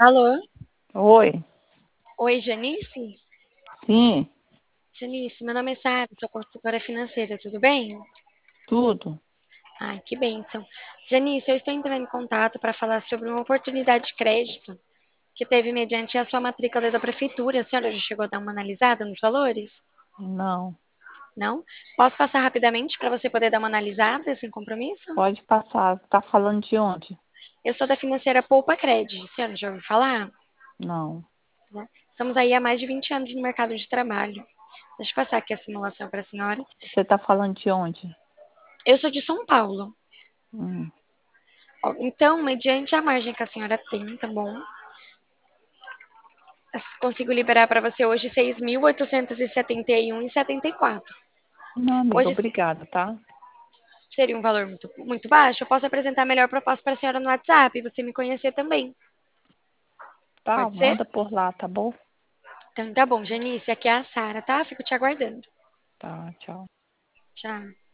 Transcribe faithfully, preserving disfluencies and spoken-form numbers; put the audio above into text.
Alô? Oi, Oi, Janice? sim, Janice, meu nome é Sara, sou consultora financeira, tudo bem? tudo. Ai, que bênção. Janice, eu estou entrando em contato para falar sobre uma oportunidade de crédito que teve mediante a sua matrícula da prefeitura. A senhora já chegou a dar uma analisada nos valores? Não, Não? Posso passar rapidamente para você poder dar uma analisada sem compromisso? pode passar. Tá falando de onde? Eu sou da financeira Poupa Cred. A senhora já ouviu falar? Não. Né? Estamos aí há mais de vinte anos no mercado de trabalho. Deixa eu passar aqui a simulação para a senhora. Você tá falando de onde? Eu sou de São Paulo. Hum, Ó, então, mediante a margem que a senhora tem, tá bom? Eu consigo liberar para você hoje seis mil oitocentos e setenta e um vírgula setenta e quatro. Não, amiga, Hoje se- obrigada, tá? seria um valor muito, muito baixo. Eu posso apresentar a melhor proposta para a senhora no WhatsApp e você me conhecer também. Tá, Pode ser? manda por lá, tá bom? Então tá bom, Janice. Aqui é a Sara, tá? Fico te aguardando. Tá, tchau. Tchau.